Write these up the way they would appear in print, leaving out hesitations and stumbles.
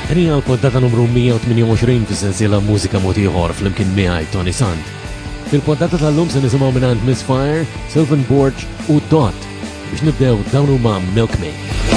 Ħnija l-poddata numru 128 fis-sensiela Mużika Mod Ieħor fl-imkien miegħi Tony Sant. Fil-poddata tal-lum se nisimgħu mingħand Misfire, Sylvan Borge u Dot biex nibdew dawn huma Milk Me.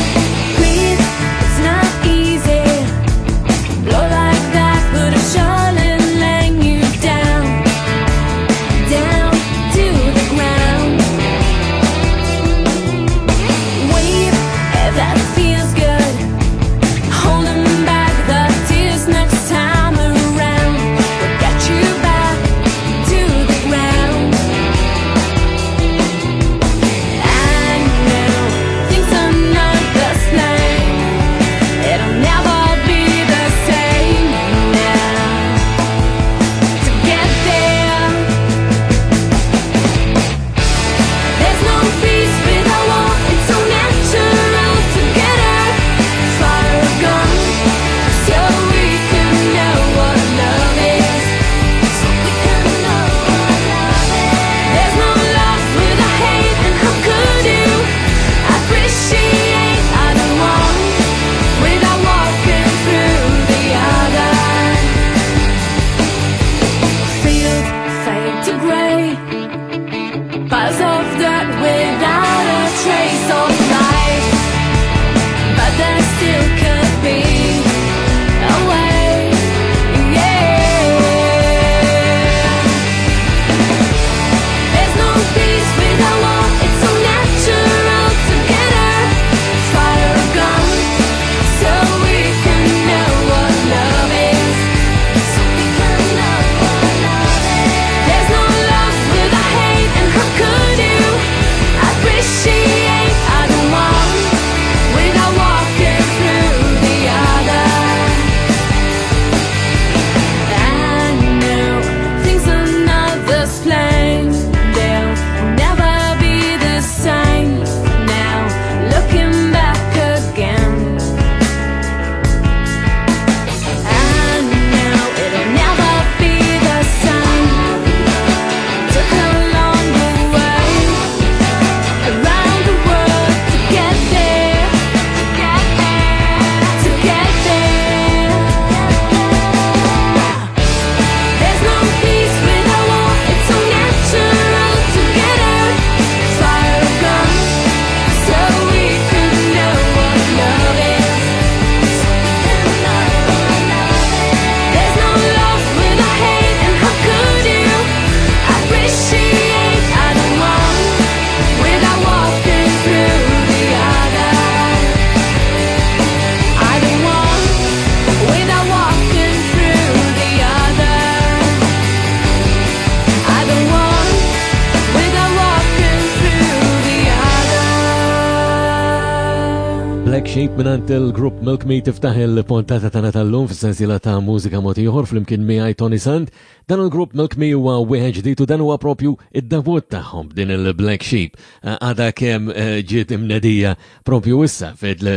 Shape minant il-grupp Milk Me tiftaħ il-pontata tana tal-lum fis-sensiela ta' Mużika Mod Ieħor fl-imkien miegħi Tony Sant. Dan il-grupp Milk Me huwa wieħed ġdid u dan huwa propju id-debut tagħhom din il-Black Sheep. Għada kemm ġiet imnedija propju issa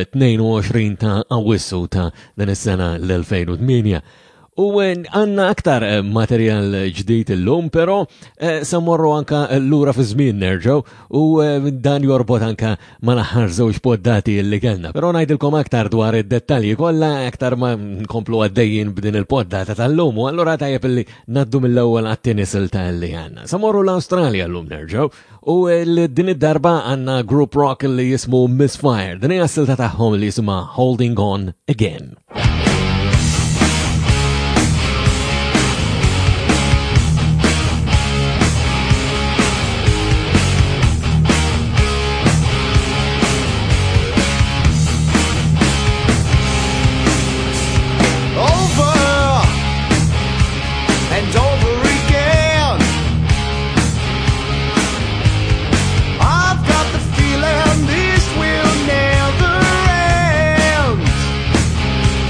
fil-22 ta' Awwissu ta' din is-sena l-2008. U għanna aktar materjal ġdijt l-lum, pero samorru anka l-ura fi żmien nerġaw u dan jorbot anka ma naħħar żewġ poddati li kellna. Pero ngħidilkom aktar dwar id-dettalji kollha aktar ma nkomplu għaddejjin b'din il-poddata tal-lum, u allura tajjeb li naddu mill-ewwel għat-tieni silta li għandna. Samorru l-Awstralja llum nerġaw u din id-darba għandna group rock li jismu Misfire. Din hija silta tagħhom li jisimha Holding On Again. Feeling this will never end.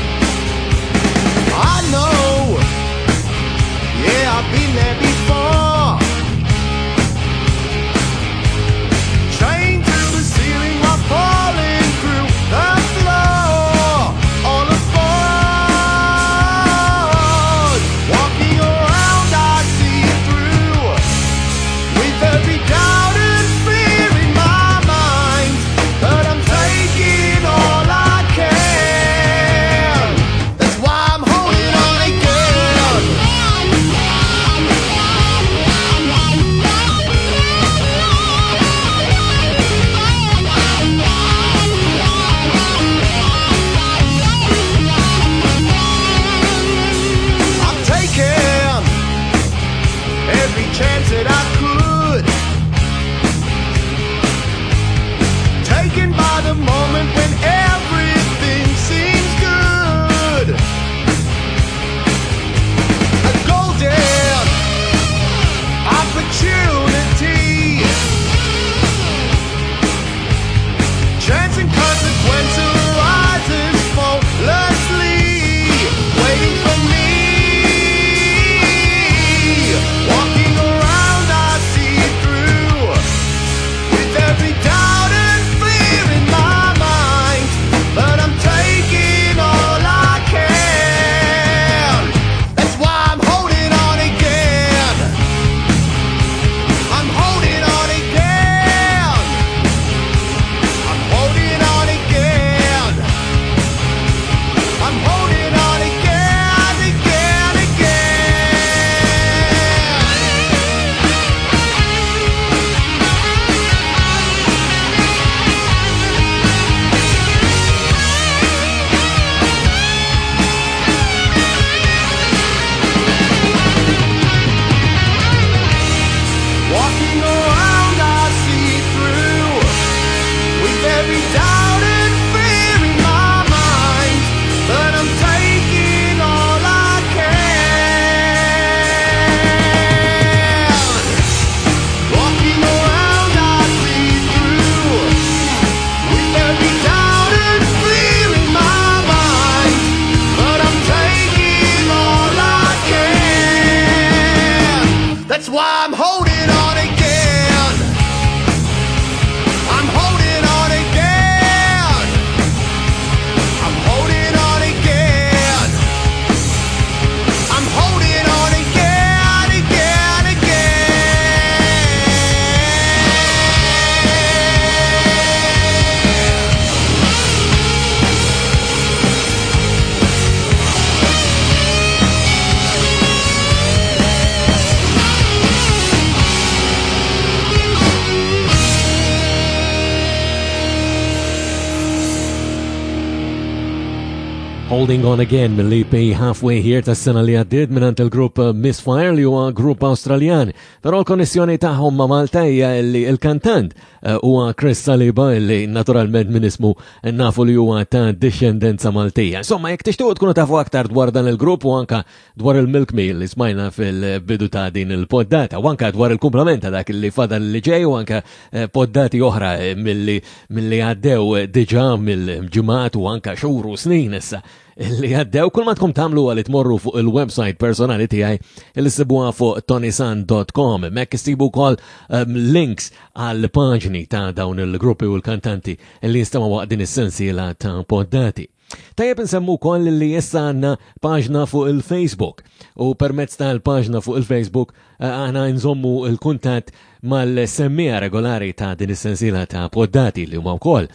Holding On Again mill-EP Halfway Here tas-sena li għaddiet minant il-grupp Misfire li huwa grupp Awstraljan. Però l-konnessjoni tagħhom ma' Malta hija li l-kantant huwa Chris Saliba li naturalment minn ismu nafu li huwa ta' discendenza Maltija. Insomma, jekk tixtiequ tkunu tafu aktar dwar dan il-grupp u anka dwar il-Milk Meal li smajna fil-bidu ta' din il-poddata u anka dwar il-komplementa dak li fadal li ġej u anka poddati oħra milli għaddew diġà mill-ġimgħat u anka xhur u snin issa li għaddew kull ma tkom tamlu għal tmorru fuq il-website personali tiegħi li sibuha fuq tonisan.com. Mek istibu wkoll links għal paġni ta' dawn il-gruppi u l-kantanti li jinstamaw waqt din is-sensiela ta' poddati. Tajjeb nsemmu koll li jessa għanna paġna fuq il-Facebook u permezz tal-paġna fuq il-Facebook għana nżommu il-kuntat mal-semmija regolari ta' din is-sensiela ta' poddati li huma wkoll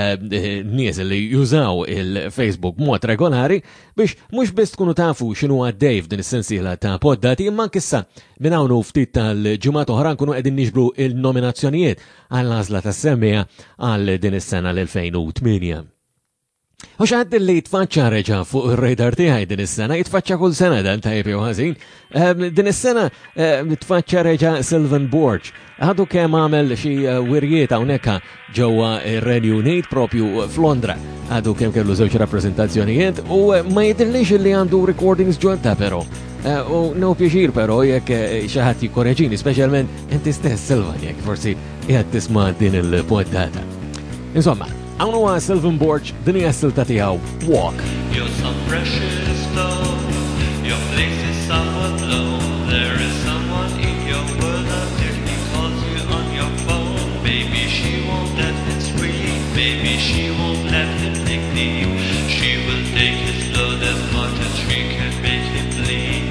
nies li jużaw il-Facebook mod regolari biex mhux biss tkunu tafu x'inhu għaddej f'din is-sensiela ta' poddati imma kissa minn hawn ftit tal-ġimgħat oħra nkunu qegħdin niġbru il-nominazzjonijiet għall-għażla tas-semmija għal din is-sena l-2008. U xaħad li jitfaċċa reġa fuq il-radar tiegħi din is-sena, jitfaċċa kull sena dan tajb jew ħażin. Din is-sena jitfaċċa reġa Sylvan Borge. Għadu kemm għamel xi wirjiet hawnhekk ġewwa ir-Renju Unit propju f'Londra. Għadu kemm kellu żewġ rappreżentazzjonijiet u ma jidhirlix li għandu recordings ġodda però. U no pjaċir però jekk xi ħadd jikkoreġini, speċjalment inti stess Sylvan jekk forsi qiegħed tisma' din il-poddata. Insomma, għawnu għa Sylvan Borge, dini għassilta tijaw, Walk. You're so precious though, your place is somewhat low. There is someone in your world out there, he calls you on your phone. Maybe she won't let him scream, maybe she won't let him dig deep. She will take his load as much as she can make him bleed.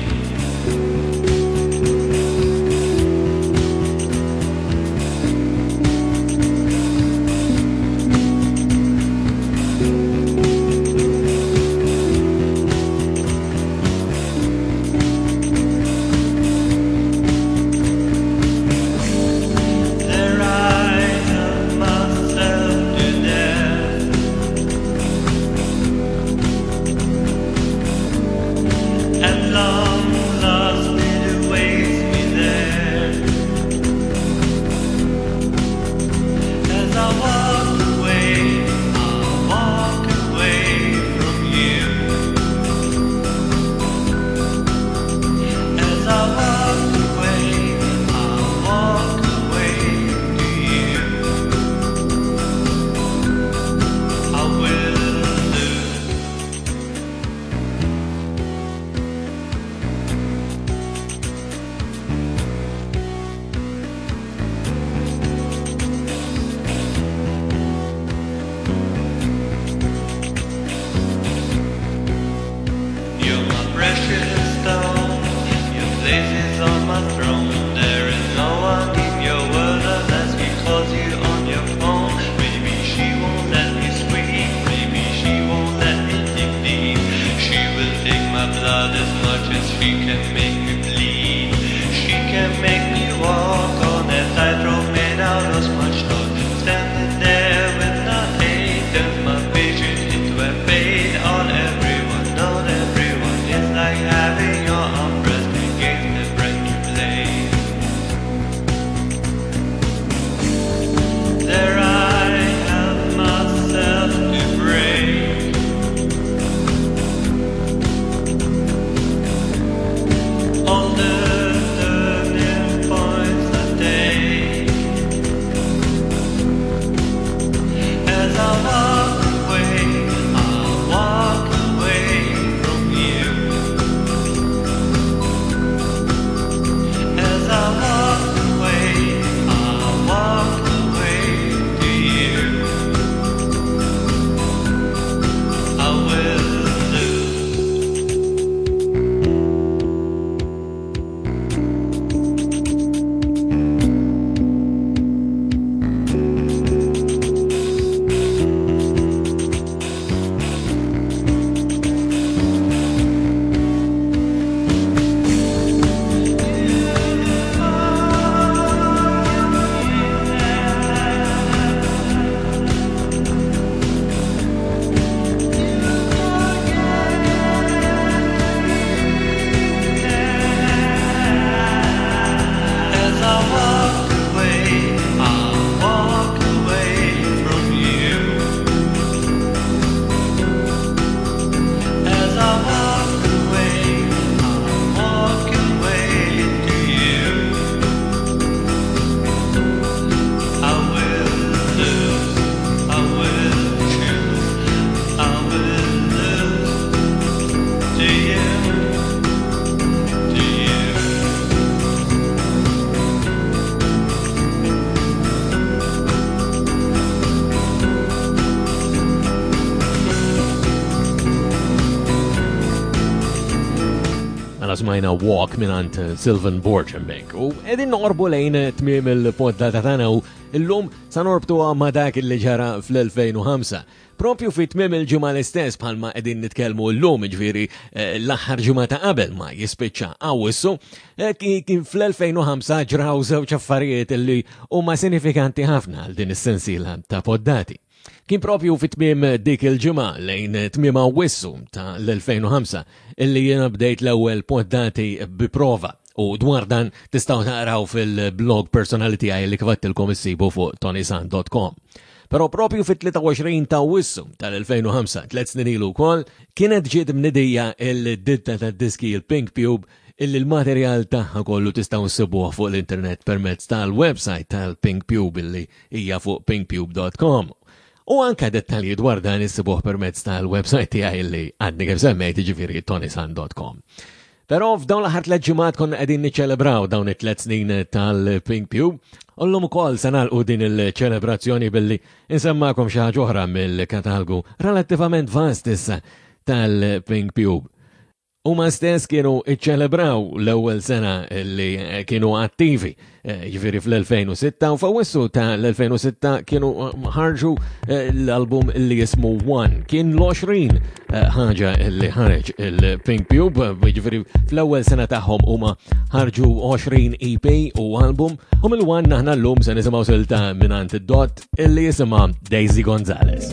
smajna Walk minant Sylvan Borchembek. U edin norbu lejn tmiem il-poddata tagħna u illum sa norbtu ma dak li ġara fl-2005. Propju fit tmiem il-ġimgħa l-istess bħalma qegħdin nitkellmu llum ġifieri l-aħħar ġimgħa ta' qabel ma jispiċċa Awwissu, kien fl-2005 ġraw żewġ affarijiet li huma sinifikanti ħafna għal din is-sensiela ta' poddati. Kien propju fit-tmiem dik il-ġimgħa lejn tmiem Awwissu ta' l-2005 illi jiena bdejt l-ewwel poddati bi prova. U dwar dan tistgħu taqraw fil-blog personality għaj li kvattilkom issibu fuq tonisan.com. Pero propju fit-23 ta' Awwissu tal-2005, 3 snin ilu wkoll, kienet ġiet mnidija il-ditta tad-diski il-Pink Pube illi l-materjal tagħha kollu tistgħu nsibuh fuq l-internet permezz tal-website tal-Pink Pube illi hija fuq pinkpube.com. U anka dettalji dwar dan issibuh permezz tal-website tiegħi illi għadni kif semmejt ġifieri tonisan.com. Però f'dawn l-aħħar 3 ġimgħat konna qegħdin niċċelebraw dawn it-3 snin tal-Pink Pube. Ollum ukoll se nagħlqu din il-ċelebrazzjoni billi insemmakom xi ħaġa oħra mill-katalgu relattivament vast issa tal-Pink Pube. Huma stess kienu iċċelebraw l-ewwel sena li kienu attivi, ġifieri fl-2006 u f'Awwissu ta' l-2006 kienu ħarġu l-album li jismu One. Kien l-20 ħaġa li ħareġ il-Pink Pube, ġifieri fl-ewwel sena tagħhom huma ħarġu 20 EP u album u mill-One aħna llum se nisimgħu silta mingħand id-Dot illi jisimha Daisy Gonzalez.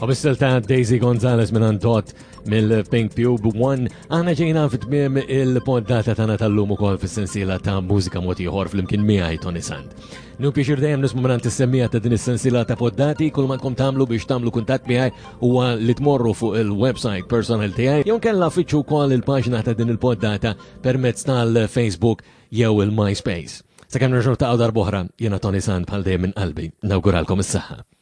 Obistel ta' Daisy Gonzalez minn Dot mill-Pink Pube 1 għana ġejna fit-tmiem il-poddata tana tal-lum ukoll fis-sensiela ta' mużika mod ieħor flimkien miegħi Tony Sand. Nu pjaċir dejjem nismu minn is-semmija ta' din is-sensiela ta' poddati kull ma tkom tagħmlu biex tagħmlu kuntatt miegħi huwa li tmorru fuq il-website personal tiegħi jew kellha fitxu wkoll il-paġna ta' din il-poddata permezz tal-Facebook jew il-MySpace. Sakemm nerġgħu ta' darb'oħra jiena Tony Sand bħal dejjem minn qalbi nawguralkom is-saħħa.